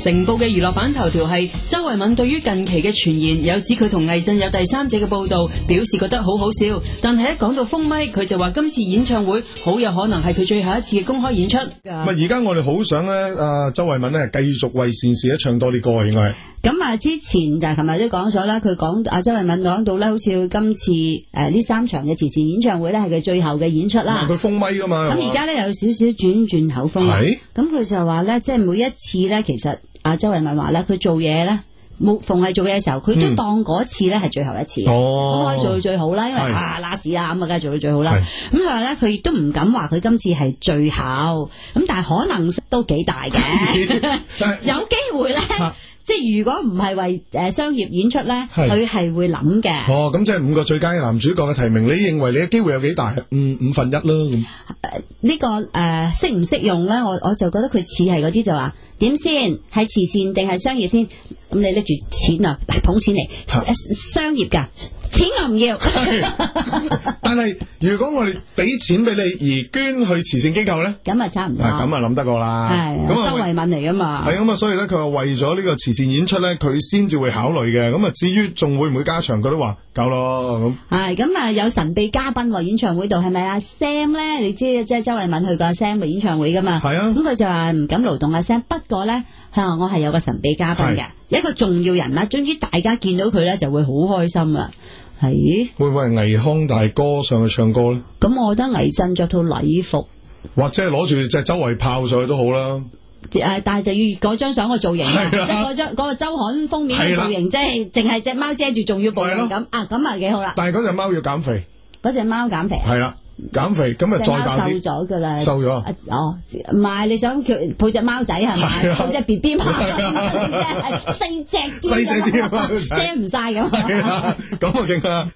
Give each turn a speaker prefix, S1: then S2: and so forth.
S1: 成報嘅娛樂版頭條係周慧敏對於近期嘅傳言有指佢同魏震有第三者嘅報道，表示覺得好好笑，但係一講到封咪，佢就話今次演唱會好有可能係佢最後一次嘅公開演出。
S2: 而家我哋好想咧，周慧敏咧繼續為善事咧唱多啲歌，應該係。
S3: 咁啊，之前就係琴日都講咗啦，佢講周慧敏講到咧，好似佢今次呢3場嘅慈善演唱會咧係佢最後嘅演出啦。
S2: 佢封咪噶嘛。
S3: 咁而家咧有少少轉口風啦。咁佢就話咧，即係每一次咧，其實周慧敏話咧，佢做嘢咧，逢係做嘢嘅時候，佢都當嗰次咧係最後一次。咁可以做到最好啦，因為last 啦，咁梗係做到最好啦。咁佢話咧，佢亦都唔敢話佢今次係最後，咁但係可能都幾大嘅，有機會咧。即係如果唔係為商業演出咧，佢係會諗嘅。
S2: 咁即係5個最佳男主角嘅提名，你認為你嘅機會有幾大？5分1啦咁。
S3: 呢個適唔適用咧？我就覺得佢似係嗰啲就話點先係慈善定係商業先？咁你拎住錢啊，捧錢嚟商業㗎。錢我唔要，
S2: 但係如果我哋俾錢俾你而捐去慈善機構咧，
S3: 咁啊差唔多，
S2: 咁啊諗得過啦。
S3: 係周慧敏嚟噶嘛？
S2: 係咁啊，所以咧佢話為咗呢個慈善演出咧，佢先至會考慮嘅。咁啊，至於仲會唔會加場，佢都話夠咯咁。
S3: 係咁啊，有神秘嘉賓喎，演唱會度係咪啊 Sam 咧？你知即係周慧敏去過 Sam 嘅演唱會噶嘛？
S2: 係啊。咁
S3: 佢就話唔敢勞動阿 Sam，不過咧佢話我係有個神秘嘉賓嘅，一個重要人物，總之大家見到佢咧就會好開心啊。係
S2: 會唔會係倪匡大哥上去唱歌咧？
S3: 咁我覺得倪震着套禮服，
S2: 或者係攞住隻周圍炮上去都好啦。
S3: 但係就要嗰張相個造型，即係嗰個周刊封面嘅造型，即係淨係隻貓遮住，仲要暴露咁咁啊幾好啦！
S2: 但係嗰隻貓要減肥，
S3: 嗰隻貓減肥係
S2: 啦。減肥咁啊，再大啲。
S3: 瘦咗噶啦，
S2: 瘦咗。
S3: 唔係你想叫抱隻貓仔係咪？抱隻 B B 貓，細隻啲，遮唔晒咁。
S2: 咁啊勁啦！